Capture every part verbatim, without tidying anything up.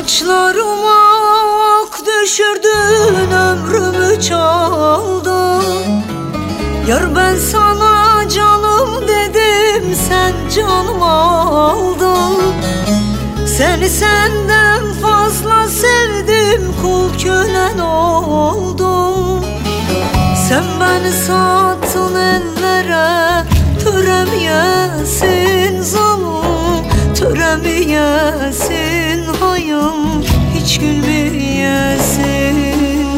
Saçlarıma ak düşürdün, ömrümü çaldın. Yar ben sana canım dedim, sen canımı aldın. Seni senden fazla sevdim, kul kölen oldum. Sen beni sattın ellere, töremeyesin zalim, töremeyesin hayım, hiç gülmeyesin.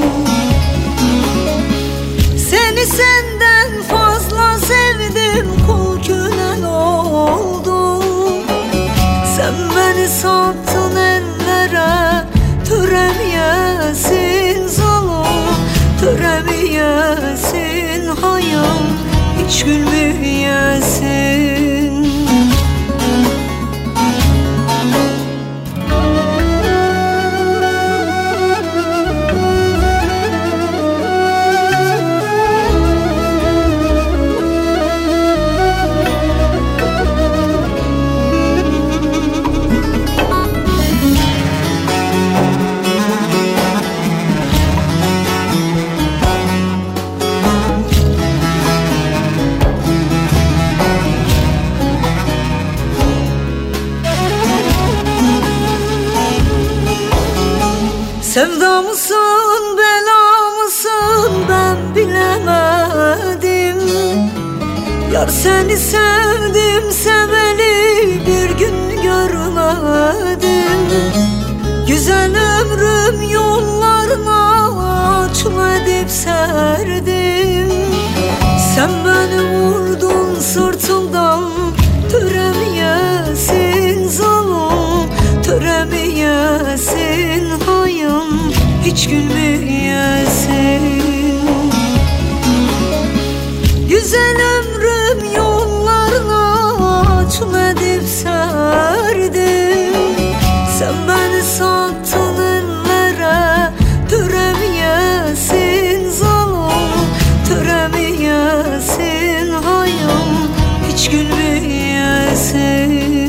Seni senden fazla sevdim, kul kölen oldum. Sen beni sattın ellere, töremeyesin zalim, töremeyesin hayım, hiç gülmeyesin. Sevda mısın, bela mısın, ben bilemedim. Yar seni sevdim, seveli bir gün görmedim. Güzel ömrüm yollarına açıl edip serdim. Sen beni vurdun sırtımdan, töremeyesin zalim, töremeyesin hayım, hiç gülmeyesin. Güzel ömrüm yollarına açıl edip serdim. Sen beni sattın ellere, töremeyesin zalim, töremeyesin hayım, hiç gülmeyesin.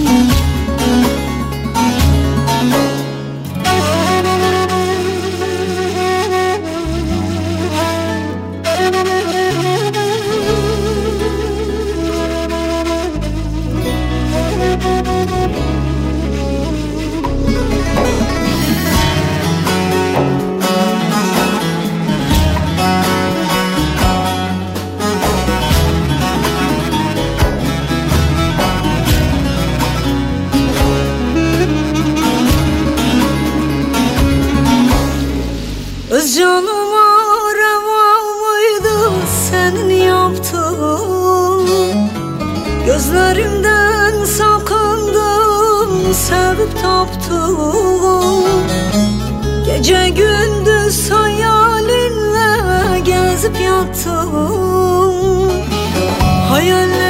Öz canıma reva mıydı senin yaptığın? Gözlerimden sakındım, sevip taptım. Gece gündüz hayalinle gezip yattım. Hayal